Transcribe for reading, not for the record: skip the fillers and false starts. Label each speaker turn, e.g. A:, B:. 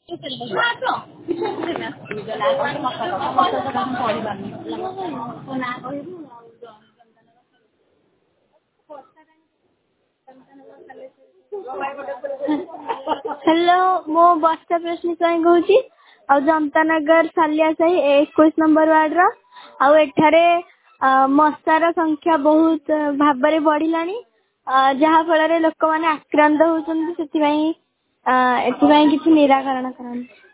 A: Hello मो वर्षा प्रश्न साई कहूँ आ जनता नगर सालिया साही 21 नंबर वार्ड रा आउ एठारे मशार संख्या बहुत भाव में बढ़िलानी जहाँ फल लोक मैंने आक्रांत होती किसी निराकरण करनी।